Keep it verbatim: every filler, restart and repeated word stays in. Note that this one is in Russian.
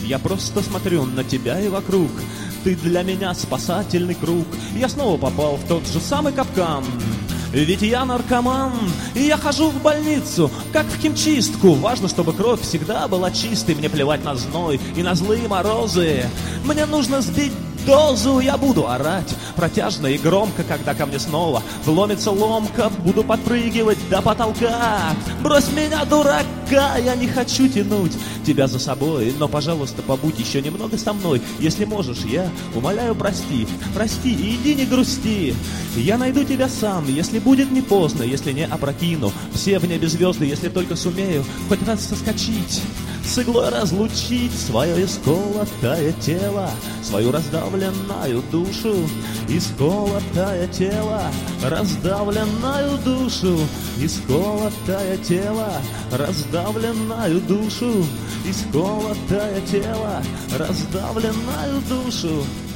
Я просто смотрю на тебя и вокруг. Ты для меня спасательный круг. Я снова попал в тот же самый капкан. Ведь я наркоман, и я хожу в больницу, как в химчистку. Важно, чтобы кровь всегда была чистой. Мне плевать на зной и на злые морозы. Мне нужно сбить дозу, я буду орать протяжно и громко, когда ко мне снова вломится ломка. Буду подпрыгивать до потолка. Брось меня, дурака, я не хочу тянуть тебя за собой, но, пожалуйста, побудь еще немного со мной. Если можешь, я умоляю, прости. Прости и иди не грусти. Я найду тебя сам, если будет не поздно, если не опрокину все в небе звезды, если только сумею хоть раз соскочить, с иглой разлучить свое исколотое тело, свою раздавленную душу. Исколотое тело, раздавленную душу. Исколотое тело, раздавленную душу. Исколотое тело, раздавленную душу.